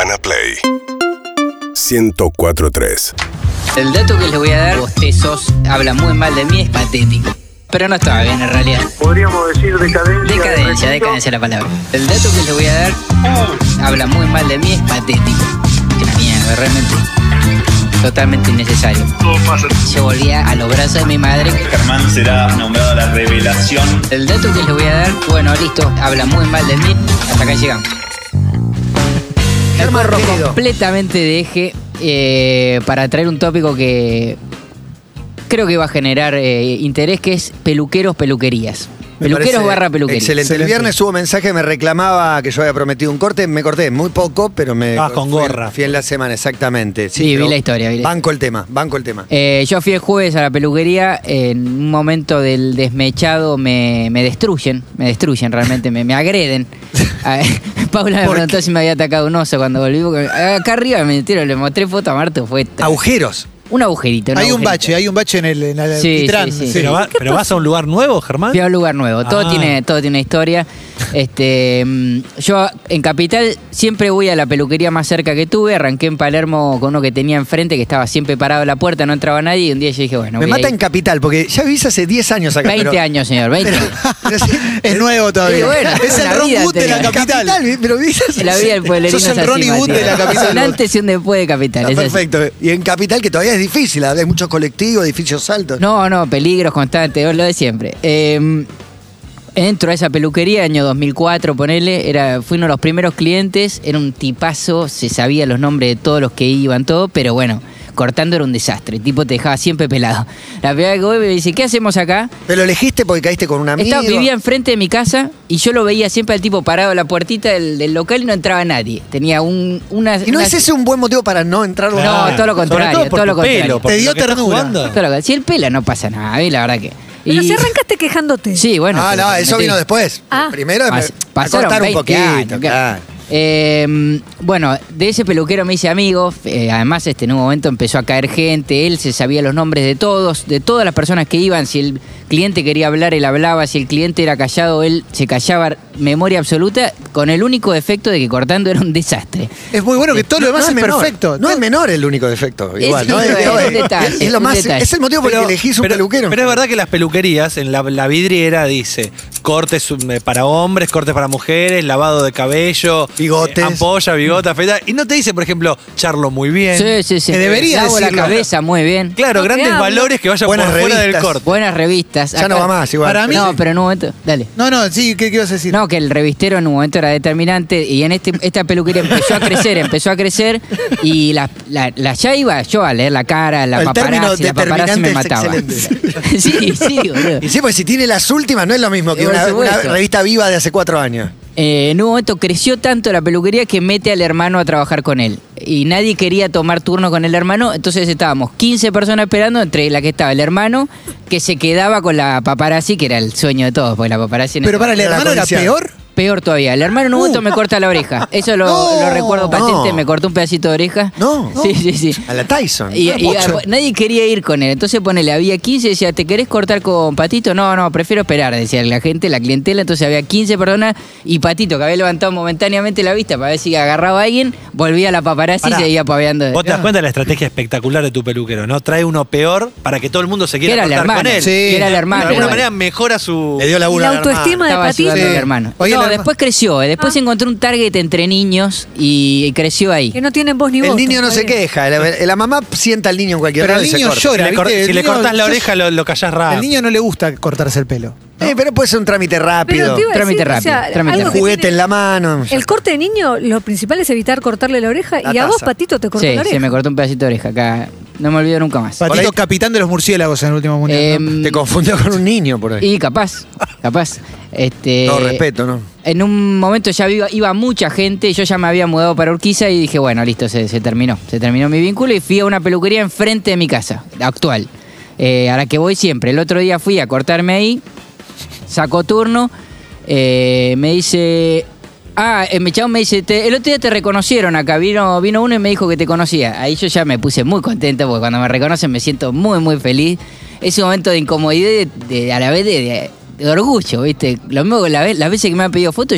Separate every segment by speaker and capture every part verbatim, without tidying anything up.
Speaker 1: Urbana Play ciento cuatro punto tres.
Speaker 2: El dato que les voy a dar, bostezos, habla muy mal de mí, es patético. Pero no estaba bien en realidad.
Speaker 3: Podríamos decir decadencia.
Speaker 2: Decadencia, decadencia la palabra. El dato que les voy a dar, habla muy mal de mí, es patético. Que una mierda, realmente. Totalmente innecesario.
Speaker 3: Todo pasa.
Speaker 2: Yo volvía a los brazos de mi madre.
Speaker 4: Germán será nombrado la revelación.
Speaker 2: El dato que les voy a dar, bueno, listo, habla muy mal de mí. Hasta acá llegamos. El porro completamente de eje eh, para traer un tópico que creo que va a generar eh, interés, que es peluqueros, peluquerías.
Speaker 5: Me
Speaker 2: Peluqueros barra peluquería.
Speaker 5: Excelente.
Speaker 6: Excelente.
Speaker 5: El viernes hubo mensaje, me reclamaba que yo había prometido un corte. Me corté muy poco, pero me.
Speaker 6: Ah, con
Speaker 5: fue-
Speaker 6: gorra.
Speaker 5: Fui en la semana, exactamente.
Speaker 2: Sí, vi
Speaker 5: pero
Speaker 2: la historia, vi la
Speaker 5: banco el tema, banco el tema.
Speaker 2: Eh, yo fui el jueves a la peluquería, en un momento del desmechado me, me destruyen, me destruyen realmente, me, me agreden. A ver, Paula me
Speaker 5: ¿Por
Speaker 2: preguntó
Speaker 5: qué?
Speaker 2: si me había atacado un oso cuando volví, porque acá arriba me metieron, le mostré foto a Marto, fue tra-
Speaker 5: Agujeros.
Speaker 2: un agujerito. un
Speaker 6: Hay un
Speaker 2: agujerito.
Speaker 6: bache, hay un bache en el, en el
Speaker 2: Sí,
Speaker 6: alquitrán.
Speaker 2: sí, sí.
Speaker 6: Pero, va- pero vas a un lugar nuevo, Germán.
Speaker 2: Fui a un lugar nuevo, todo,
Speaker 6: Ah.
Speaker 2: tiene, todo tiene una historia. Este, mm, yo en Capital siempre voy a la peluquería más cerca que tuve. Arranqué en Palermo con uno que tenía enfrente, que estaba siempre parado en la puerta, no entraba nadie. Y un día yo dije, bueno,
Speaker 5: Me
Speaker 2: voy a
Speaker 5: mata
Speaker 2: ir.
Speaker 5: en Capital, porque ya vivís hace diez años acá.
Speaker 2: veinte
Speaker 5: pero-
Speaker 2: años, señor, veinte.
Speaker 5: Pero, pero sí,
Speaker 6: Es nuevo todavía.
Speaker 2: Sí, bueno,
Speaker 6: es el
Speaker 2: una
Speaker 6: Ron
Speaker 2: vida
Speaker 6: Wood de la
Speaker 2: tenía.
Speaker 6: capital.
Speaker 5: pero vivís hace-
Speaker 2: La vida del pueblerino
Speaker 6: Sos
Speaker 2: es
Speaker 6: el
Speaker 2: así,
Speaker 6: Ronnie Wood
Speaker 2: Matías.
Speaker 6: de la capital.
Speaker 2: Un antes y un después de Capital.
Speaker 5: Ah,
Speaker 2: es así.
Speaker 5: perfecto. Y en Capital, que todavía es difícil, hay muchos colectivos, edificios altos.
Speaker 2: No, no, peligros constantes, lo de siempre. Eh, entro a esa peluquería, año dos mil cuatro, ponele, era, fui uno de los primeros clientes, era un tipazo, se sabía los nombres de todos los que iban, todo, pero bueno, cortando era un desastre, el tipo te dejaba siempre pelado. La primera vez que voy me dice, ¿qué hacemos acá?
Speaker 5: Pero lo elegiste porque caíste con un amigo.
Speaker 2: Estaba, vivía enfrente de mi casa y yo lo veía siempre al tipo parado en la puertita del, del local y no entraba nadie. Tenía un, una...
Speaker 5: ¿Y no
Speaker 2: una-
Speaker 5: es ese un buen motivo para no entrar?
Speaker 2: No,
Speaker 6: Claro.
Speaker 2: todo lo contrario,
Speaker 6: Sobre todo por
Speaker 2: todo lo
Speaker 6: tu
Speaker 2: contrario.
Speaker 6: pelo, por Te dio lo que estás ternura. jugando.
Speaker 2: todo lo- si él pela no pasa nada, a mí la verdad que...
Speaker 7: Pero
Speaker 2: y-
Speaker 7: si arrancaste quejándote.
Speaker 2: Sí, bueno.
Speaker 5: Ah,
Speaker 2: pero
Speaker 5: no, eso
Speaker 2: metí-
Speaker 5: vino después.
Speaker 7: Ah.
Speaker 5: Primero
Speaker 2: Pas-
Speaker 5: me, a
Speaker 2: pasaron
Speaker 5: cortar un
Speaker 2: veinte
Speaker 5: poquito.
Speaker 2: años,
Speaker 5: claro.
Speaker 2: Eh, bueno, de ese peluquero me hice amigo. eh, además, este, en un momento empezó a caer gente. Él se sabía los nombres de todos, de todas las personas que iban. Si el cliente quería hablar, él hablaba. Si el cliente era callado, él se callaba. Memoria absoluta, con el único defecto de que cortando era un desastre.
Speaker 6: Es muy bueno que todo lo demás
Speaker 5: No
Speaker 6: es
Speaker 5: menor,
Speaker 6: perfecto.
Speaker 5: No es menor el único defecto. Igual,
Speaker 2: Es-
Speaker 5: ¿no?
Speaker 2: es-
Speaker 5: Es,
Speaker 2: es un
Speaker 5: es-
Speaker 2: detalle,
Speaker 5: es lo
Speaker 2: un
Speaker 5: más,
Speaker 2: detalle.
Speaker 5: es el motivo por el que elegís un
Speaker 6: pero-
Speaker 5: peluquero.
Speaker 6: pero es verdad que las peluquerías, en la, la vidriera dice cortes eh, para hombres, cortes para mujeres, lavado de cabello,
Speaker 5: Bigotes.
Speaker 6: eh, ampolla, bigota, afeitar. Y no te dice, por ejemplo, charlo muy bien.
Speaker 2: Sí, sí, sí.
Speaker 6: Que debería
Speaker 2: Lavo la
Speaker 6: decirlo.
Speaker 2: cabeza muy bien.
Speaker 6: Claro,
Speaker 7: No te
Speaker 6: grandes
Speaker 7: hablo.
Speaker 6: valores que vayan
Speaker 5: Buenas
Speaker 6: por fuera del
Speaker 5: revistas.
Speaker 6: corte.
Speaker 2: Buenas revistas.
Speaker 5: Ya no va más, igual.
Speaker 6: Para mí-
Speaker 2: No, pero en un momento. Dale.
Speaker 6: No, no, sí, ¿qué, qué ibas a decir?
Speaker 2: No, que el revistero en un momento era determinante y en este, esta peluquería empezó a crecer, empezó a crecer y la, la, la- ya iba yo a leer la cara, la
Speaker 5: El término
Speaker 2: paparazzi, la paparazzi me mataba.
Speaker 5: determinante es
Speaker 2: sí, sí, boludo.
Speaker 5: Y sí, pues si tiene las últimas, no es lo mismo que
Speaker 2: Por
Speaker 5: una, una
Speaker 2: supuesto.
Speaker 5: revista viva de hace cuatro años.
Speaker 2: Eh, en un momento creció tanto la peluquería que mete al hermano a trabajar con él. Y nadie quería tomar turno con el hermano, entonces estábamos quince personas esperando, entre la que estaba el hermano, que se quedaba con la paparazzi, que era el sueño de todos, porque la paparazzi... en
Speaker 6: Pero
Speaker 2: ese
Speaker 6: para el
Speaker 5: Era la
Speaker 6: hermano era
Speaker 5: codiciada.
Speaker 6: peor.
Speaker 2: Peor todavía. El hermano en un momento me corta la oreja. Eso lo,
Speaker 5: No,
Speaker 2: lo recuerdo patente.
Speaker 5: no.
Speaker 2: Me cortó un pedacito de oreja.
Speaker 5: No.
Speaker 2: Sí, sí, sí.
Speaker 5: A la Tyson.
Speaker 2: Y,
Speaker 5: Ah,
Speaker 2: y,
Speaker 5: mucho.
Speaker 2: ah, nadie quería ir con él. Entonces ponele, había quince, decía, ¿te querés cortar con Patito? No, no, prefiero esperar, decía la gente, la clientela. Entonces había quince personas y Patito, que había levantado momentáneamente la vista para ver si agarraba a alguien, volvía a la paparazzi
Speaker 6: Pará.
Speaker 2: y seguía paveando.
Speaker 6: Vos te das cuenta de la estrategia espectacular de tu peluquero, ¿no? Trae uno peor para que todo el mundo se
Speaker 2: Que
Speaker 6: quiera
Speaker 2: era el
Speaker 6: cortar
Speaker 2: hermano.
Speaker 6: con él.
Speaker 2: Sí, que era el hermano.
Speaker 6: De alguna
Speaker 2: Bueno.
Speaker 6: manera mejora su...
Speaker 5: Le dio
Speaker 7: Y
Speaker 5: laburo
Speaker 7: la
Speaker 5: al hermano.
Speaker 7: autoestima de
Speaker 2: Estaba
Speaker 7: Patito.
Speaker 2: ayudando al
Speaker 6: Sí.
Speaker 2: hermano.
Speaker 6: Oye,
Speaker 2: no,
Speaker 6: el herma-
Speaker 2: después creció. eh, Después
Speaker 7: Ah.
Speaker 2: encontró un target entre niños y, y creció ahí.
Speaker 7: Que no tienen voz ni voz.
Speaker 5: El niño no se queja. La, la mamá sienta al niño en cualquier
Speaker 6: Pero
Speaker 5: lado
Speaker 6: el
Speaker 5: y se
Speaker 6: niño
Speaker 5: corta.
Speaker 6: llora,
Speaker 8: Si le cor-
Speaker 6: ¿viste?
Speaker 8: si
Speaker 6: El
Speaker 8: le
Speaker 6: niño-
Speaker 8: cortás la
Speaker 6: yo-
Speaker 8: oreja, lo, lo callás rápido.
Speaker 6: Al niño no le gusta cortarse el pelo.
Speaker 5: Eh, pero puede ser un trámite rápido.
Speaker 7: Pero te iba a
Speaker 2: Trámite
Speaker 7: decir, o sea,
Speaker 2: rápido, trámite
Speaker 7: algo
Speaker 5: Un
Speaker 7: que
Speaker 5: juguete
Speaker 7: tiene-
Speaker 5: en la mano.
Speaker 7: El corte de niño, lo principal es evitar cortarle la oreja.
Speaker 5: La
Speaker 7: y a vos,
Speaker 5: taza.
Speaker 7: Patito, te cortó
Speaker 2: Sí,
Speaker 7: la oreja.
Speaker 2: se me cortó un pedacito de oreja acá. No me olvido nunca más.
Speaker 6: Patito,
Speaker 5: ahí-
Speaker 6: capitán de los murciélagos en el último mundial.
Speaker 2: Eh,
Speaker 6: ¿no?
Speaker 5: Te confundió con un niño por ahí.
Speaker 2: Y capaz, capaz. Este,
Speaker 5: Todo respeto, ¿no?
Speaker 2: En un momento ya iba, iba mucha gente, yo ya me había mudado para Urquiza y dije, bueno, listo, se, se terminó. Se terminó mi vínculo y fui a una peluquería enfrente de mi casa, actual, eh, a la que voy siempre. El otro día fui a cortarme ahí, sacó turno, eh, me dice... Ah, eh, mi chabón me dice, te- el otro día te reconocieron acá, vino, vino uno y me dijo que te conocía. Ahí yo ya me puse muy contento porque cuando me reconocen me siento muy, muy feliz. Es un momento de incomodidad y de, de- a la vez de, de- de orgullo, ¿viste? Lo mismo que la vez, las veces que me han pedido fotos, yo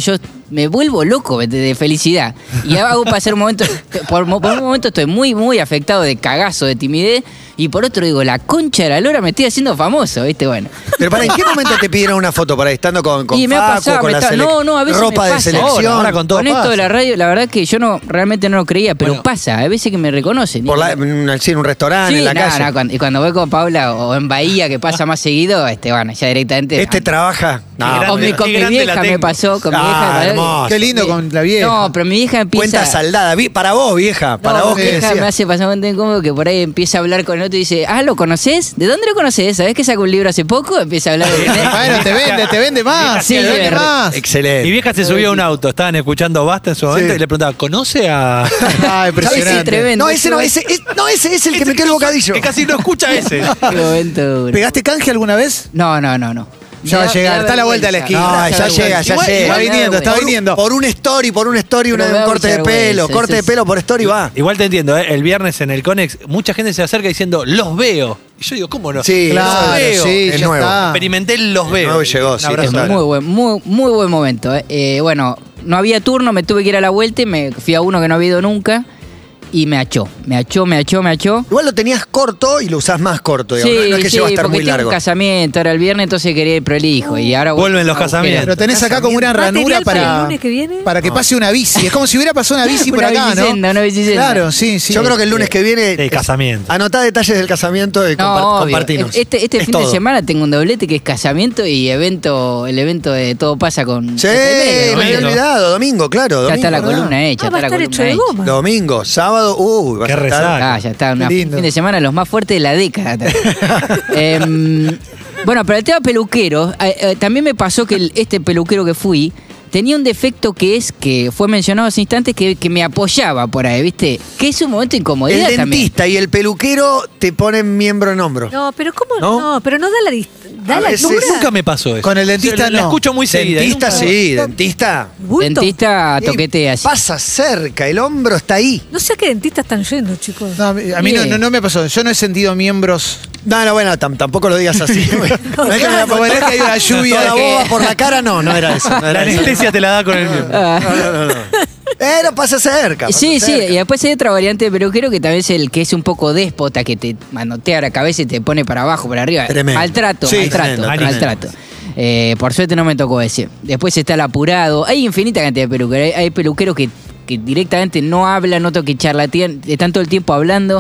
Speaker 2: me vuelvo loco de, de felicidad. Y hago pasar un momento, por, por un momento estoy muy, muy afectado de cagazo, de timidez, y por otro digo, la concha de la lora, me estoy haciendo famoso, ¿viste? Bueno.
Speaker 5: Pero para, ¿en qué momento te pidieron una foto? ¿Para estando con, con
Speaker 2: Y me ha
Speaker 5: Facu,
Speaker 2: pasado,
Speaker 5: con
Speaker 2: me
Speaker 5: la
Speaker 2: está-
Speaker 5: selec-
Speaker 2: no, no, a veces
Speaker 5: ropa
Speaker 2: me
Speaker 5: de
Speaker 2: pasa.
Speaker 5: selección?
Speaker 6: Ahora con todo
Speaker 2: Con esto
Speaker 6: pasa.
Speaker 2: de la radio, la verdad que yo no realmente no lo creía, pero
Speaker 6: Bueno.
Speaker 2: pasa, hay veces que me reconocen.
Speaker 5: Por
Speaker 2: Y-
Speaker 5: la, en, un- sí, en un restaurante,
Speaker 2: Sí,
Speaker 5: en la
Speaker 2: no,
Speaker 5: calle.
Speaker 2: no, cuando, y cuando voy con Paula o en Bahía, que pasa más seguido, este, bueno, ya directamente.
Speaker 5: Este trabaja. No,
Speaker 6: grande,
Speaker 2: con mi,
Speaker 6: qué
Speaker 2: con mi
Speaker 6: grande la
Speaker 2: vieja me
Speaker 6: tengo.
Speaker 2: pasó, con mi
Speaker 5: Ah,
Speaker 2: vieja. la verdad
Speaker 5: hermoso.
Speaker 2: que-
Speaker 8: Qué lindo con la vieja.
Speaker 2: No, pero mi vieja empieza.
Speaker 5: Cuenta saldada. Vi- Para vos, vieja. Para
Speaker 2: No,
Speaker 5: vos,
Speaker 2: mi
Speaker 5: ¿qué
Speaker 2: vieja
Speaker 5: decías?
Speaker 2: me hace pasar un momento incómodo que por ahí empieza a hablar con el otro y dice, ah, ¿lo conoces? ¿De dónde lo conoces? ¿Sabés que sacó un libro hace poco? Empieza a hablar de
Speaker 8: Bueno, te vende, te vende más.
Speaker 2: Sí,
Speaker 8: te vende
Speaker 2: es
Speaker 8: más.
Speaker 5: Excelente.
Speaker 6: Mi vieja se subió a un auto, estaban escuchando Basta en su momento
Speaker 5: Sí.
Speaker 6: y le preguntaba, ¿conoce a...?
Speaker 8: Ah,
Speaker 2: Sí,
Speaker 8: impresionante.
Speaker 2: tremendo.
Speaker 5: No, ese no, ese, es, no, ese es el que metió el bocadillo.
Speaker 6: Que casi no escucha ese.
Speaker 2: Qué momento duro.
Speaker 8: ¿Pegaste canje alguna vez?
Speaker 2: No, no, no, no.
Speaker 8: Ya
Speaker 2: Me
Speaker 8: va
Speaker 2: da-
Speaker 8: a llegar,
Speaker 2: me da
Speaker 8: está a la vuelta de la
Speaker 2: vergüenza.
Speaker 8: esquina.
Speaker 5: No, ya llega, ya
Speaker 8: Igual-
Speaker 5: llega.
Speaker 8: Está
Speaker 2: Me da
Speaker 8: viniendo, está
Speaker 2: vergüenza.
Speaker 8: viniendo.
Speaker 5: Por un story, por un story, una
Speaker 2: Pero
Speaker 5: de
Speaker 2: me
Speaker 5: un
Speaker 2: da
Speaker 5: corte de
Speaker 2: mucha
Speaker 5: pelo.
Speaker 2: vergüenza,
Speaker 5: Corte de
Speaker 2: eso es-
Speaker 5: pelo por story va.
Speaker 6: Igual te entiendo, ¿eh? El viernes en el Conex, mucha gente se acerca diciendo, los veo. Y yo digo, ¿cómo no?
Speaker 5: Sí,
Speaker 8: Claro,
Speaker 6: los veo.
Speaker 8: sí,
Speaker 5: Es
Speaker 8: ya
Speaker 5: nuevo.
Speaker 8: está.
Speaker 6: Experimenté el los veo.
Speaker 5: nuevo llegó,
Speaker 6: Un
Speaker 5: sí,
Speaker 6: abrazo.
Speaker 2: Es
Speaker 5: total.
Speaker 2: muy buen, muy, muy buen momento. eh. Eh, bueno, no había turno, me tuve que ir a la vuelta y me fui a uno que no había ido nunca y me achó, me achó, me achó, me achó.
Speaker 5: Igual lo tenías corto y lo usás más corto, digamos.
Speaker 2: Sí,
Speaker 5: no es que
Speaker 2: sí,
Speaker 5: lleva a estar
Speaker 2: porque
Speaker 5: muy
Speaker 2: tengo
Speaker 5: largo.
Speaker 2: un casamiento ahora el viernes, entonces quería ir prolijo y ahora voy
Speaker 6: Vuelven
Speaker 2: con
Speaker 6: los
Speaker 2: agujeros.
Speaker 6: casamientos.
Speaker 8: Pero tenés acá como una ranura
Speaker 7: ¿Material para el
Speaker 8: para,
Speaker 7: lunes que viene?
Speaker 8: para que pase una bici. Es como si hubiera pasado una bici por
Speaker 2: Una
Speaker 8: acá,
Speaker 2: bicisenda,
Speaker 8: ¿no?
Speaker 2: una bicisenda.
Speaker 8: Claro, sí, sí.
Speaker 5: Yo creo que el lunes que viene.
Speaker 6: Sí, casamiento.
Speaker 5: Anotá detalles del casamiento y
Speaker 2: No,
Speaker 5: compart-
Speaker 2: obvio.
Speaker 5: compartinos.
Speaker 2: Este, este
Speaker 5: Es
Speaker 2: fin
Speaker 5: todo.
Speaker 2: de semana tengo un doblete que es casamiento y evento, el evento de Todo Pasa con...
Speaker 5: Sí,
Speaker 2: con T V,
Speaker 5: me había
Speaker 6: domingo.
Speaker 5: olvidado. Domingo, claro.
Speaker 2: Ya
Speaker 5: Domingo,
Speaker 2: está la
Speaker 5: ¿verdad?
Speaker 2: columna hecha,
Speaker 7: Ah, va a
Speaker 2: está la
Speaker 7: estar hecho
Speaker 2: columna
Speaker 7: de
Speaker 2: hecha.
Speaker 7: goma.
Speaker 5: Domingo, sábado, uy, vas
Speaker 6: Qué
Speaker 5: a estar.
Speaker 6: resaca.
Speaker 2: Ah, ya está, un
Speaker 8: lindo.
Speaker 2: fin de semana los más fuertes de la década. Em, bueno, pero el tema peluquero, eh, eh, también me pasó que el- este peluquero que fui tenía un defecto que es, que fue mencionado hace instantes, que, que me apoyaba por ahí, ¿viste? Que es un momento de incomodidad
Speaker 5: El
Speaker 2: también.
Speaker 5: dentista y el peluquero te ponen miembro en hombro.
Speaker 7: No, pero ¿cómo?
Speaker 5: ¿No?
Speaker 7: No, pero no da la dist- da
Speaker 5: A
Speaker 7: la
Speaker 5: veces-
Speaker 7: altura.
Speaker 6: Nunca me pasó eso.
Speaker 8: Con el dentista
Speaker 6: La- La
Speaker 8: no.
Speaker 6: escucho muy seguida. y
Speaker 5: Dentista,
Speaker 6: nunca-
Speaker 5: sí, dentista.
Speaker 7: Bulto.
Speaker 2: Dentista
Speaker 5: Sí,
Speaker 2: toquetea así.
Speaker 5: Pasa cerca, el hombro está ahí.
Speaker 7: No sé a qué dentistas están yendo, chicos.
Speaker 8: No, a mí a mí no,
Speaker 2: Bien.
Speaker 8: no, no me pasó. Yo no he sentido miembros.
Speaker 5: No, no, bueno, tam- tampoco lo digas así. No es que me
Speaker 7: claro.
Speaker 5: voy a
Speaker 8: Bueno, es que hay una lluvia
Speaker 5: Toda
Speaker 8: de-
Speaker 5: boba por la cara, no, no era eso. No
Speaker 6: La
Speaker 5: era eso.
Speaker 6: anestesia te la da con el miembro.
Speaker 2: Ah.
Speaker 5: No, no, no. Pero pasa cerca. pasa
Speaker 2: Sí, sí,
Speaker 5: cerca.
Speaker 2: y después hay otra variante de peluquero que tal vez el que es un poco déspota, que te manotea la cabeza y te pone para abajo, para arriba.
Speaker 5: Tremendo.
Speaker 2: Maltrato,
Speaker 5: Sí,
Speaker 2: maltrato,
Speaker 5: tremendo,
Speaker 2: maltrato. Eh, por suerte no me tocó ese. Después está el apurado. Hay infinita cantidad de peluqueros. Hay, hay peluqueros que, que directamente no hablan, noto que charlatean, están todo el tiempo hablando.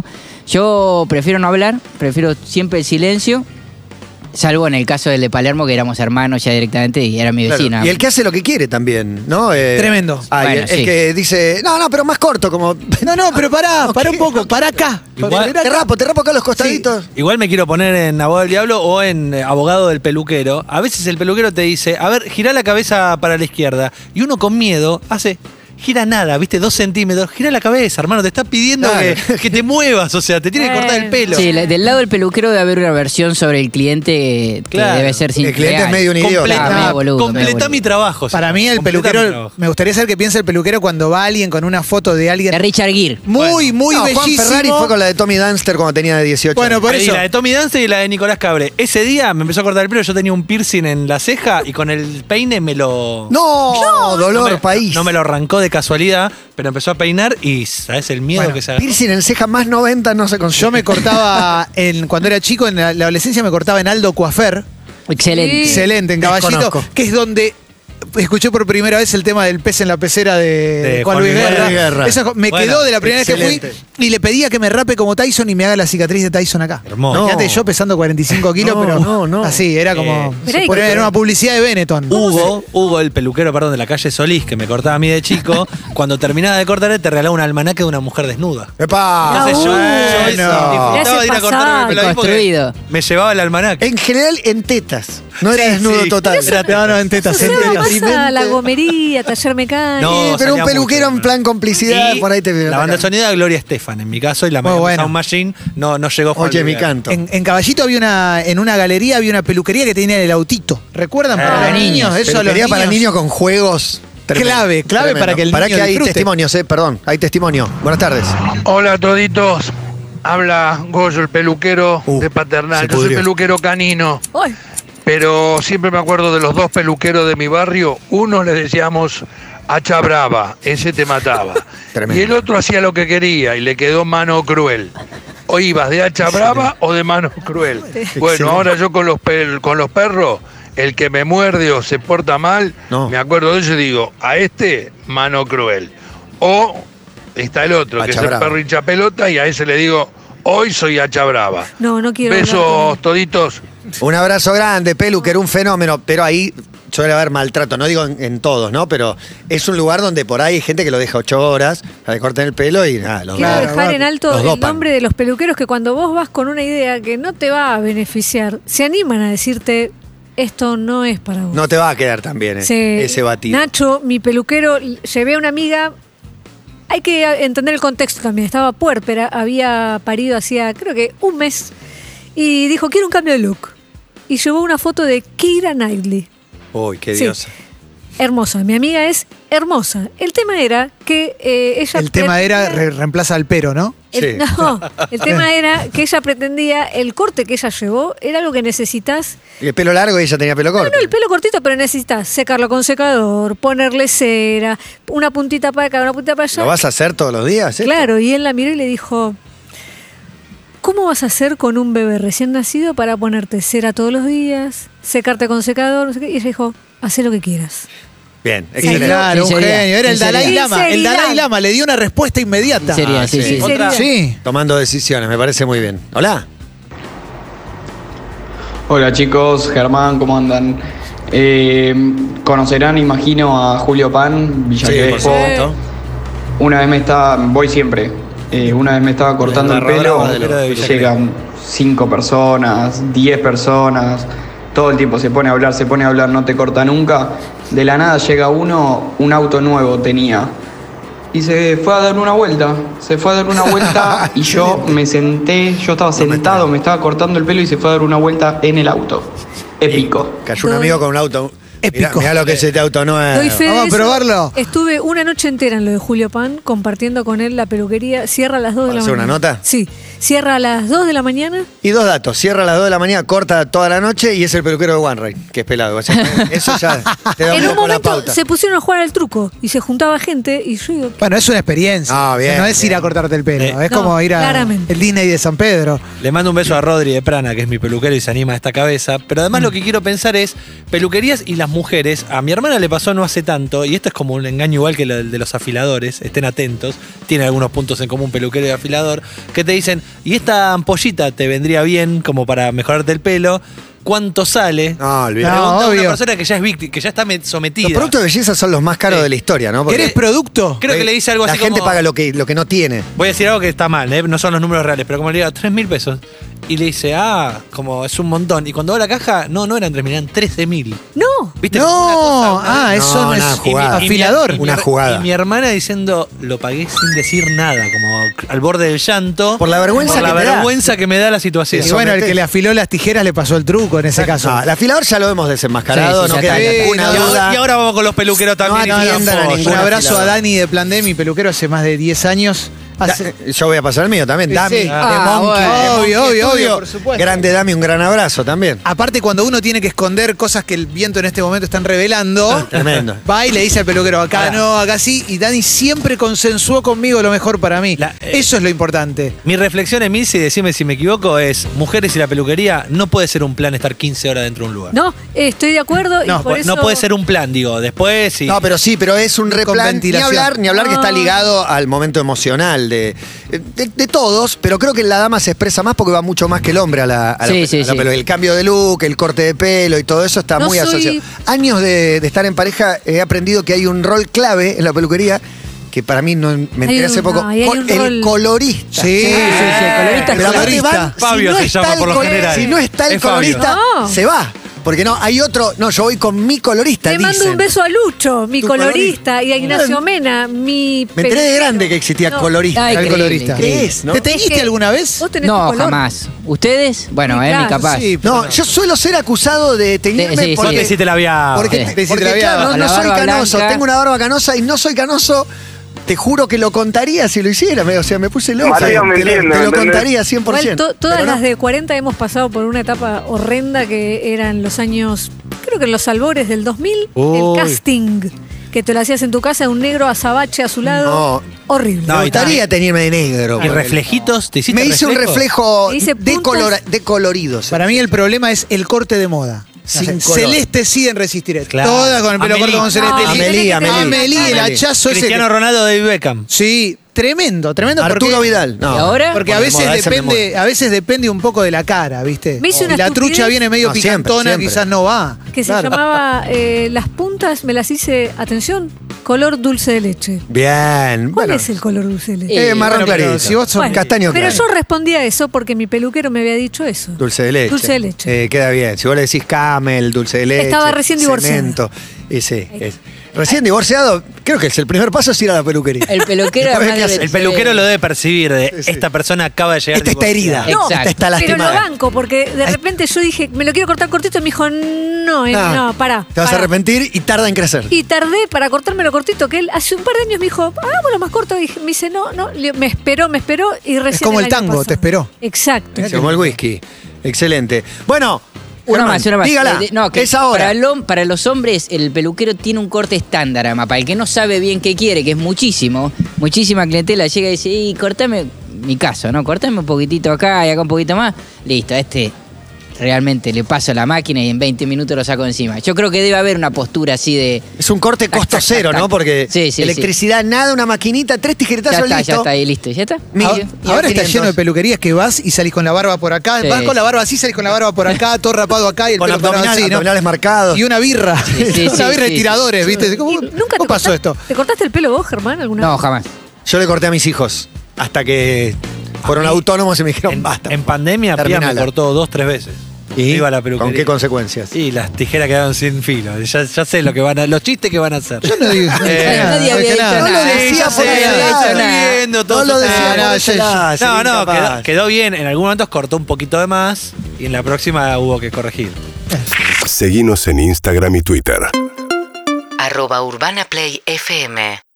Speaker 2: Yo prefiero no hablar, prefiero siempre el silencio. Salvo en el caso del de Palermo, que éramos hermanos ya directamente y era mi
Speaker 5: Claro.
Speaker 2: vecina.
Speaker 5: Y el que hace lo que quiere también, ¿no? Eh,
Speaker 8: Tremendo.
Speaker 5: ah, y
Speaker 2: Bueno,
Speaker 5: el, el
Speaker 2: sí.
Speaker 5: que dice, no, no, pero más corto, como.
Speaker 8: No, no, pero pará, pará un poco, pará acá.
Speaker 6: Igual-
Speaker 8: Pará
Speaker 5: Te
Speaker 8: acá.
Speaker 5: rapo, te rapo acá los costaditos.
Speaker 6: Igual me quiero poner en abogado del diablo o en eh, abogado del peluquero. A veces el peluquero te dice, a ver, gira la cabeza para la izquierda. Y uno con miedo hace, gira nada, viste, dos centímetros. Gira la cabeza, hermano, te está pidiendo
Speaker 5: Claro.
Speaker 6: que, que te muevas, o sea, te tiene que cortar el pelo.
Speaker 2: Sí, la- del lado del peluquero debe haber una versión sobre el cliente que
Speaker 6: Claro.
Speaker 2: debe ser sin
Speaker 5: El cliente es medio un idiota.
Speaker 6: Completa,
Speaker 2: Ah, medio boludo, medio
Speaker 6: completa
Speaker 2: boludo.
Speaker 6: mi trabajo.
Speaker 8: Para
Speaker 6: sí.
Speaker 8: mí el
Speaker 6: Completa mi
Speaker 8: peluquero,
Speaker 6: trabajo.
Speaker 8: me gustaría saber qué piensa el peluquero cuando va alguien con una foto de alguien
Speaker 2: De Richard Gere.
Speaker 8: muy, muy
Speaker 5: No, Juan
Speaker 8: bellísimo.
Speaker 5: Ferrari fue con la de Tommy Dunster cuando tenía dieciocho
Speaker 8: Bueno,
Speaker 5: años.
Speaker 8: por
Speaker 6: Pedí
Speaker 8: eso.
Speaker 6: la de Tommy Dance y la de Nicolás Cabré. Ese día me empezó a cortar el pelo, yo tenía un piercing en la ceja y con el peine me lo...
Speaker 5: No, dolor,
Speaker 6: no me,
Speaker 5: país.
Speaker 6: No me lo arrancó de casualidad, pero empezó a peinar y ¿sabes el miedo
Speaker 8: Bueno,
Speaker 6: que se agarró?
Speaker 5: Piercing en ceja más noventa no se consigue.
Speaker 8: Yo me cortaba, en, cuando era chico, en la, la adolescencia me cortaba en Aldo Coafer.
Speaker 2: Excelente.
Speaker 7: Sí.
Speaker 8: Excelente, en Caballito,
Speaker 5: Desconozco.
Speaker 8: que es donde escuché por primera vez el tema del pez en la pecera de,
Speaker 6: De
Speaker 8: Juan
Speaker 6: Juan
Speaker 8: Luis
Speaker 6: Luis
Speaker 8: Guerra.
Speaker 5: Guerra.
Speaker 8: Eso me
Speaker 6: Bueno,
Speaker 8: quedó de la primera vez que
Speaker 5: excelente.
Speaker 8: fui y le pedía que me rape como Tyson y me haga la cicatriz de Tyson acá.
Speaker 6: Hermoso.
Speaker 8: Fíjate,
Speaker 5: No.
Speaker 8: yo pesando cuarenta y cinco kilos,
Speaker 5: No,
Speaker 8: pero
Speaker 5: no, no.
Speaker 8: así, era como...
Speaker 6: Eh,
Speaker 7: Mirá,
Speaker 8: se ponía-
Speaker 7: que-
Speaker 8: era una publicidad de Benetton.
Speaker 6: Hugo, Hugo, el peluquero, perdón, de la calle Solís, que me cortaba a mí de chico, cuando terminaba de cortar, te regalaba un almanaque de una mujer desnuda.
Speaker 5: ¡Epa!
Speaker 6: Entonces yo, yo
Speaker 5: Bueno.
Speaker 6: disfrutaba de ir a cortarme el pelo ahí porque
Speaker 2: Construido.
Speaker 6: me llevaba el almanaque.
Speaker 5: En general, en tetas. No era
Speaker 6: Sí,
Speaker 5: desnudo
Speaker 6: sí.
Speaker 5: total.
Speaker 6: Era
Speaker 8: No, no, en tetas,
Speaker 7: Eso
Speaker 8: en
Speaker 7: se
Speaker 8: tetas.
Speaker 7: pasa a la gomería, taller mecánico.
Speaker 6: No,
Speaker 5: Sí, pero un
Speaker 6: salía
Speaker 5: peluquero
Speaker 6: mucho.
Speaker 5: en plan complicidad,
Speaker 6: Y
Speaker 5: por ahí te veo.
Speaker 6: la banda de sonido de Gloria Estefan, en mi caso, y la
Speaker 8: Muy
Speaker 6: Miami
Speaker 8: bueno.
Speaker 6: Sound Machine no, no llegó Juan
Speaker 5: Oye,
Speaker 6: Luis
Speaker 5: mi
Speaker 6: Guerra.
Speaker 5: canto.
Speaker 8: En, en Caballito había una, en una galería había una peluquería que tenía el autito. ¿Recuerdan? Para
Speaker 2: Ah,
Speaker 8: los niños,
Speaker 2: niños.
Speaker 8: eso a los
Speaker 5: Peluquería para
Speaker 8: niños.
Speaker 5: niños con juegos. tremendo,
Speaker 8: Clave, clave
Speaker 5: tremendo.
Speaker 8: para que el
Speaker 5: Para
Speaker 8: niño
Speaker 5: que hay
Speaker 8: disfrute.
Speaker 5: testimonios, eh, perdón, hay testimonio. Buenas tardes.
Speaker 3: Hola toditos, habla Goyo, el peluquero
Speaker 5: Uh,
Speaker 3: de Paternal.
Speaker 5: se
Speaker 3: Yo soy
Speaker 5: pudrió.
Speaker 3: peluquero canino,
Speaker 7: Ay,
Speaker 3: pero siempre me acuerdo de los dos peluqueros de mi barrio. Uno le decíamos hacha brava, ese te mataba.
Speaker 5: Tremendo.
Speaker 3: Y el otro hacía lo que quería y le quedó mano cruel. O ibas de hacha brava o de mano cruel. Bueno, ahora yo con los, per- con los perros, el que me muerde o se porta mal,
Speaker 5: No.
Speaker 3: me acuerdo de eso y digo, a este, mano cruel. O está el otro, que
Speaker 5: Hacha
Speaker 3: es el
Speaker 5: brava.
Speaker 3: perro hincha pelota, y a ese le digo, hoy soy hacha brava.
Speaker 7: No, no quiero. hablar
Speaker 3: Besos
Speaker 7: con-
Speaker 3: toditos.
Speaker 5: Un abrazo grande, Pelu, que era un fenómeno, pero ahí suele haber maltrato, no digo en, en todos, ¿no? Pero es un lugar donde por ahí hay gente que lo deja ocho horas, le cortan el pelo y nada, los,
Speaker 7: Quiero
Speaker 8: Claro,
Speaker 7: dejar en alto
Speaker 5: los
Speaker 7: el
Speaker 5: dopan.
Speaker 7: nombre de los peluqueros que cuando vos vas con una idea que no te va a beneficiar, se animan a decirte, esto no es para vos.
Speaker 5: No te va a quedar tan bien eh,
Speaker 7: Se-
Speaker 5: ese batido.
Speaker 7: Nacho, mi peluquero, llevé a una amiga. Hay que entender el contexto también. Estaba puérpera, había parido hacía creo que un mes. Y dijo, quiero un cambio de look. Y llevó una foto de Keira Knightley.
Speaker 5: Uy, qué
Speaker 7: Sí.
Speaker 5: diosa.
Speaker 7: Hermosa. Mi amiga es hermosa. El tema era que eh, ella...
Speaker 8: El tema era
Speaker 7: pretendía-
Speaker 8: re- reemplaza al pero, ¿no?
Speaker 7: el-
Speaker 5: Sí.
Speaker 7: No, el tema era que ella pretendía, el corte que ella llevó era algo que necesitas.
Speaker 5: El pelo largo y ella tenía pelo corto.
Speaker 7: No, no, el pelo cortito, pero necesitas secarlo con secador, ponerle cera, una puntita para acá, una puntita para allá.
Speaker 5: ¿Lo vas a hacer todos los días? eh?
Speaker 7: Claro, y él la miró y le dijo, ¿cómo vas a hacer con un bebé recién nacido para ponerte cera todos los días, secarte con secador? No sé qué? Y ella dijo, haz lo que quieras.
Speaker 5: Bien,
Speaker 8: Sí,
Speaker 5: excelente.
Speaker 8: claro, un
Speaker 2: Sinceridad,
Speaker 8: genio. Era el Dalai
Speaker 2: sinceridad.
Speaker 8: Lama. El
Speaker 7: Sinceridad.
Speaker 8: Dalai Lama le dio una respuesta inmediata.
Speaker 2: Sería,
Speaker 5: Ah,
Speaker 2: sí,
Speaker 5: sí.
Speaker 2: sí.
Speaker 7: Otra-
Speaker 8: Sí.
Speaker 5: Tomando decisiones, me parece muy bien. Hola.
Speaker 9: Hola chicos, Germán, ¿cómo andan? Eh, conocerán, imagino, a Julio Pan, Villa
Speaker 5: Sí, por
Speaker 9: Crespo.
Speaker 5: supuesto.
Speaker 9: Una vez me estaba, voy siempre, eh, una vez me estaba cortando el
Speaker 5: barra
Speaker 9: pelo,
Speaker 5: brava de los-
Speaker 6: de Villa
Speaker 9: llegan cinco personas, diez personas, todo el tiempo se pone a hablar, se pone a hablar, no te corta nunca. De la nada llega uno, un auto nuevo tenía, y se fue a dar una vuelta, se fue a dar una vuelta y yo me senté, yo estaba sentado, me estaba cortando el pelo y se fue a dar una vuelta en el auto. Épico.
Speaker 5: Cayó un amigo con un auto. Mirá,
Speaker 8: Épico.
Speaker 5: mirá lo que es este auto nuevo.
Speaker 7: Doy fe de
Speaker 8: Vamos a
Speaker 7: eso.
Speaker 8: probarlo.
Speaker 7: Estuve una noche entera en lo de Julio Pan, compartiendo con él la peluquería. Cierra a las dos de
Speaker 5: ¿Para
Speaker 7: la
Speaker 5: hacer
Speaker 7: mañana.
Speaker 5: una nota?
Speaker 7: Sí, cierra a las dos de la mañana.
Speaker 5: Y dos datos. Cierra a las dos de la mañana, corta toda la noche y es el peluquero de One Ray, que es pelado. O sea, eso ya te da un
Speaker 7: En un
Speaker 5: poco la
Speaker 7: momento
Speaker 5: pauta.
Speaker 7: se pusieron a jugar al truco y se juntaba gente y yo digo,
Speaker 8: Bueno, es una experiencia.
Speaker 5: Ah, bien,
Speaker 8: no es ir
Speaker 5: bien.
Speaker 8: a cortarte el pelo.
Speaker 6: Eh,
Speaker 8: es
Speaker 7: no,
Speaker 8: como ir a
Speaker 7: claramente.
Speaker 8: el Disney de San Pedro.
Speaker 6: Le mando un beso a Rodri de Prana, que es mi peluquero y se anima a esta cabeza. Pero además lo que quiero pensar es peluquerías y las mujeres. A mi hermana le pasó no hace tanto, y esto es como un engaño igual que el de los afiladores, estén atentos, tiene algunos puntos en común peluquero y afilador, que te dicen, y esta ampollita te vendría bien como para mejorarte el pelo, ¿cuánto sale?
Speaker 5: No, olvidate.
Speaker 8: No,
Speaker 6: Pregunta a una
Speaker 8: obvio.
Speaker 6: persona que ya es víctima, que ya está me- sometida.
Speaker 5: Los productos de belleza son los más caros
Speaker 6: Sí.
Speaker 5: de la historia, ¿no? Porque
Speaker 8: ¿Querés producto?
Speaker 6: Creo que le dice algo
Speaker 5: la
Speaker 6: así
Speaker 5: gente
Speaker 6: como-
Speaker 5: paga lo que, lo que no tiene.
Speaker 6: Voy a decir algo que está mal, ¿eh? No son los números reales, pero como le digo, tres mil pesos. Y le dice, ah, como es un montón. Y cuando va a la caja, no, no eran tres mil, eran trece mil.
Speaker 7: no,
Speaker 6: ¿Viste?
Speaker 8: No,
Speaker 6: Como una cosa, una-
Speaker 8: ah, eso
Speaker 5: No,
Speaker 8: no,
Speaker 5: nada,
Speaker 8: es
Speaker 5: jugada.
Speaker 6: Y mi-
Speaker 8: afilador.
Speaker 6: y mi-
Speaker 5: Una jugada.
Speaker 6: Y mi hermana diciendo, lo pagué sin decir nada, como al borde del llanto.
Speaker 5: Por la vergüenza
Speaker 6: Por la
Speaker 5: que te da.
Speaker 6: vergüenza que me da la situación.
Speaker 8: Y bueno, el
Speaker 5: sometés.
Speaker 8: que le afiló las tijeras le pasó el truco en ese caso.
Speaker 5: No, el afilador ya lo hemos desenmascarado,
Speaker 2: Sí, sí,
Speaker 5: no
Speaker 2: ya
Speaker 5: queda
Speaker 2: está, ya está.
Speaker 5: ninguna
Speaker 6: y, ahora,
Speaker 5: duda.
Speaker 6: y ahora vamos con los peluqueros también.
Speaker 5: No
Speaker 6: y
Speaker 5: atiendan a
Speaker 6: tiempo.
Speaker 5: ningún
Speaker 8: Un abrazo
Speaker 5: afilador.
Speaker 8: a Dani de Plan D, mi peluquero hace más de diez años. Hace-
Speaker 5: Da- Yo voy a pasar el mío también.
Speaker 8: Sí,
Speaker 5: Dami,
Speaker 8: sí.
Speaker 5: de
Speaker 2: Ah,
Speaker 5: Monkey,
Speaker 2: bueno.
Speaker 5: de
Speaker 8: Obvio,
Speaker 5: Monkey
Speaker 8: obvio,
Speaker 5: Studio.
Speaker 8: obvio, por supuesto.
Speaker 5: Grande Dami, un gran abrazo también.
Speaker 8: Aparte, cuando uno tiene que esconder cosas que el viento en este momento están revelando,
Speaker 5: Tremendo.
Speaker 8: va y le dice al peluquero, acá
Speaker 6: Ahora.
Speaker 8: no, acá sí. Y Dani siempre consensuó conmigo lo mejor para mí.
Speaker 6: La- eh,
Speaker 8: Eso es lo importante.
Speaker 6: Mi reflexión, Emilce, y decime si me equivoco, es mujeres y la peluquería, no puede ser un plan estar quince horas dentro de un lugar.
Speaker 7: no, eh, estoy de acuerdo. y
Speaker 8: No,
Speaker 7: por eso,
Speaker 6: No puede ser un plan, digo, después sí.
Speaker 5: No, pero sí, pero es un
Speaker 8: Con
Speaker 5: replan. Ni
Speaker 8: ventilación.
Speaker 5: hablar, ni hablar que está
Speaker 7: No.
Speaker 5: ligado al momento emocional de, de, de todos, pero creo que la dama se expresa más porque va mucho más que el hombre a la, a la-
Speaker 2: Sí,
Speaker 5: a
Speaker 2: sí,
Speaker 5: la
Speaker 2: sí.
Speaker 5: pelo. El cambio de look, el corte de pelo y todo eso está
Speaker 7: No
Speaker 5: muy
Speaker 7: soy-
Speaker 5: asociado. Años de, de estar en pareja he aprendido que hay un rol clave en la peluquería que para mí no me enteré
Speaker 7: Hay
Speaker 5: hace
Speaker 7: un-
Speaker 5: poco.
Speaker 7: no, y hay
Speaker 5: Col-
Speaker 7: un
Speaker 5: el
Speaker 7: rol-
Speaker 5: colorista.
Speaker 8: Sí, sí, sí, el colorista es
Speaker 5: Pero aparte
Speaker 8: colorista.
Speaker 5: van,
Speaker 6: Fabio
Speaker 5: si no
Speaker 6: se
Speaker 5: está
Speaker 6: llama
Speaker 5: el
Speaker 6: por lo
Speaker 5: col-
Speaker 6: general.
Speaker 5: Si no está el
Speaker 6: Es Fabio.
Speaker 5: colorista,
Speaker 7: No.
Speaker 5: se va. Porque no, hay otro. No, yo voy con mi colorista.
Speaker 7: Le mando
Speaker 5: dicen.
Speaker 7: un beso a Lucho, mi
Speaker 5: Tu
Speaker 7: colorista,
Speaker 5: colorista.
Speaker 7: y a Ignacio Mena, mi.
Speaker 5: Me enteré de
Speaker 7: peluquero.
Speaker 5: grande que existía
Speaker 7: No,
Speaker 5: colorista.
Speaker 2: Ay,
Speaker 8: el
Speaker 2: increíble,
Speaker 8: colorista.
Speaker 2: increíble.
Speaker 5: ¿Qué es, no?
Speaker 8: ¿Te teñiste
Speaker 7: que-
Speaker 8: alguna vez?
Speaker 7: Vos tenés
Speaker 2: No,
Speaker 7: tu color.
Speaker 2: jamás. ¿Ustedes? Bueno,
Speaker 7: Sí,
Speaker 2: eh,
Speaker 7: claro,
Speaker 2: capaz.
Speaker 8: sí.
Speaker 5: No, yo suelo ser acusado de teñirme
Speaker 2: Sí, sí,
Speaker 5: porque,
Speaker 2: sí.
Speaker 6: Vos te hiciste la vía.
Speaker 5: porque,
Speaker 2: Sí.
Speaker 5: porque,
Speaker 8: Te hiciste la
Speaker 5: claro,
Speaker 8: viada.
Speaker 5: no,
Speaker 2: La
Speaker 5: no soy
Speaker 2: barba
Speaker 5: canoso,
Speaker 2: blanca.
Speaker 5: tengo una barba canosa y no soy canoso. Te juro que lo contaría si lo hiciera, me- o sea, me puse loco.
Speaker 10: Matías me
Speaker 5: te lo,
Speaker 10: entiende,
Speaker 5: te lo
Speaker 10: ¿me entendés?
Speaker 5: contaría cien por
Speaker 7: Igual
Speaker 5: ciento.
Speaker 7: to- todas
Speaker 5: pero no.
Speaker 7: las de cuarenta hemos pasado por una etapa horrenda que eran los años, creo que en los albores del dos mil,
Speaker 6: Uy.
Speaker 7: el casting. que te lo hacías en tu casa, un negro azabache a su lado.
Speaker 5: No.
Speaker 7: Horrible.
Speaker 5: Me
Speaker 6: No, y
Speaker 5: gustaría tenerme de negro.
Speaker 6: ¿Y
Speaker 5: por
Speaker 6: reflejitos? ¿Te hiciste
Speaker 5: Me hice un reflejo
Speaker 7: Me hice
Speaker 5: decolora-
Speaker 7: puntas.
Speaker 5: decolorido. ¿sí?
Speaker 8: Para mí el problema es el corte de moda.
Speaker 5: Sin
Speaker 8: O sea,
Speaker 5: color.
Speaker 8: Celeste siguen resistir.
Speaker 6: Claro.
Speaker 8: Todas con el pelo
Speaker 6: Amelie.
Speaker 8: corto con Celeste.
Speaker 7: No,
Speaker 5: Amelie, Amelie.
Speaker 8: Amelie, el
Speaker 5: Amelie.
Speaker 8: hachazo ese.
Speaker 6: Cristiano
Speaker 8: que-
Speaker 6: Ronaldo, David Beckham.
Speaker 8: Sí, tremendo, tremendo.
Speaker 5: Arturo
Speaker 8: porque,
Speaker 5: Vidal. No.
Speaker 2: ¿Y ahora?
Speaker 8: Porque a
Speaker 5: Bueno, de
Speaker 8: veces
Speaker 5: moda, ese me
Speaker 8: depende,
Speaker 5: moda.
Speaker 8: a veces depende un poco de la cara, ¿viste?
Speaker 7: Me hice una
Speaker 8: Y la
Speaker 7: estupidez.
Speaker 8: trucha viene medio
Speaker 5: No, siempre,
Speaker 8: picantona,
Speaker 5: siempre.
Speaker 8: quizás no va.
Speaker 7: Que se
Speaker 8: Claro.
Speaker 7: llamaba eh, las puntas, me las hice, atención, color dulce de leche.
Speaker 5: Bien.
Speaker 7: ¿Cuál
Speaker 5: Bueno.
Speaker 7: es el color dulce de leche?
Speaker 5: Eh, marrón
Speaker 8: Bueno, pero
Speaker 5: clarito.
Speaker 8: si vos sos
Speaker 7: Bueno,
Speaker 5: castaño
Speaker 7: pero
Speaker 5: claro.
Speaker 7: yo respondí a eso porque mi peluquero me había dicho eso.
Speaker 5: Dulce de leche.
Speaker 7: Dulce de leche.
Speaker 5: Eh, queda bien. Si vos le decís camel, dulce de leche.
Speaker 7: Estaba recién divorciada.
Speaker 5: cemento, Y sí. es- Recién divorciado, creo que es el primer paso es ir a la peluquería.
Speaker 2: El peluquero
Speaker 5: Después,
Speaker 2: además
Speaker 5: ¿qué hace?
Speaker 2: debe-
Speaker 6: El peluquero lo debe percibir de
Speaker 5: Sí, sí.
Speaker 6: esta persona acaba de llegar.
Speaker 5: Esta está herida.
Speaker 6: divorciada.
Speaker 7: No,
Speaker 2: Exacto.
Speaker 5: Esta está
Speaker 7: pero lo
Speaker 5: lastimada.
Speaker 7: banco porque de repente yo dije, me lo quiero cortar cortito y me dijo, no, eh,
Speaker 5: Ah,
Speaker 7: no, pará.
Speaker 5: Te vas a
Speaker 7: pará.
Speaker 5: arrepentir y tarda en crecer.
Speaker 7: Y tardé para cortármelo cortito, que él hace un par de años me dijo, hagámoslo más corto. Y me dice, no, no, le- me esperó, me esperó y recién.
Speaker 8: Es como el
Speaker 7: año
Speaker 8: tango,
Speaker 7: pasado.
Speaker 8: te esperó.
Speaker 7: Exacto.
Speaker 5: Como el whisky. Excelente. Bueno,
Speaker 2: Una
Speaker 5: Germán,
Speaker 2: más, una más.
Speaker 5: dígala.
Speaker 2: Eh, de- no, que
Speaker 5: es ahora.
Speaker 2: Para, el hom- para los hombres, el peluquero tiene un corte estándar, además. Para el que no sabe bien qué quiere, que es muchísimo, muchísima clientela llega y dice, y cortame, mi caso, ¿no? Cortame un poquitito acá y acá un poquito más. Listo, a este realmente le paso la máquina y en veinte minutos lo saco encima. Yo creo que debe haber una postura así de.
Speaker 5: Es un corte
Speaker 2: Tac,
Speaker 5: costo
Speaker 2: tac,
Speaker 5: cero,
Speaker 2: tac,
Speaker 5: ¿no?
Speaker 2: tac.
Speaker 5: Porque
Speaker 2: Sí, sí,
Speaker 5: electricidad, nada, una maquinita, tres
Speaker 2: Ya
Speaker 5: tijeretazos
Speaker 2: está,
Speaker 5: listo.
Speaker 2: ya está, ahí listo, ya está.
Speaker 5: Mi-
Speaker 8: Ahora,
Speaker 5: y
Speaker 8: ahora está
Speaker 5: quinientos.
Speaker 8: lleno de peluquerías que vas y salís con la barba por acá,
Speaker 2: Sí.
Speaker 8: vas con la barba así, salís con la barba por acá, todo rapado acá y el
Speaker 5: Con
Speaker 8: pelo parado
Speaker 5: abdominales,
Speaker 8: así, ¿no?
Speaker 5: abdominales marcados.
Speaker 8: Y una birra,
Speaker 2: sí, sí,
Speaker 8: una birra de
Speaker 2: sí.
Speaker 8: tiradores, ¿viste? ¿Cómo,
Speaker 7: ¿Y ¿Nunca
Speaker 8: cómo
Speaker 7: te
Speaker 8: pasó
Speaker 7: cortaste-
Speaker 8: esto?
Speaker 7: ¿Te cortaste el pelo vos, Germán, alguna
Speaker 2: No,
Speaker 7: vez?
Speaker 2: jamás.
Speaker 5: Yo le corté a mis hijos hasta que fueron
Speaker 6: A mí,
Speaker 5: autónomos y me dijeron
Speaker 6: En,
Speaker 5: basta.
Speaker 6: en pandemia, Pia me
Speaker 5: Terminala.
Speaker 6: cortó dos, tres veces.
Speaker 5: ¿Y
Speaker 6: Iba a la peluquería.
Speaker 5: con qué consecuencias?
Speaker 6: Y las tijeras quedaron sin filo. Ya, ya sé lo que van a, los chistes que van a hacer.
Speaker 8: Yo no digo no dije
Speaker 6: Eh,
Speaker 8: nada,
Speaker 2: nadie
Speaker 8: no
Speaker 2: había
Speaker 8: dije
Speaker 2: dicho
Speaker 8: nada.
Speaker 5: No lo
Speaker 2: nada.
Speaker 5: decía
Speaker 6: Sí, ya
Speaker 5: por
Speaker 6: sé,
Speaker 5: ese
Speaker 6: ya
Speaker 5: lado.
Speaker 6: estoy viendo todo
Speaker 5: No lo
Speaker 6: eso.
Speaker 5: decía
Speaker 8: Ah, no,
Speaker 5: por ese
Speaker 8: yo-
Speaker 5: lado,
Speaker 6: No,
Speaker 5: sería
Speaker 6: no,
Speaker 5: incapaz.
Speaker 6: quedó, quedó bien. En algún momento cortó un poquito de más y en la próxima hubo que corregir.
Speaker 1: Seguinos en Instagram y Twitter.
Speaker 10: Arroba Urbana Play F M.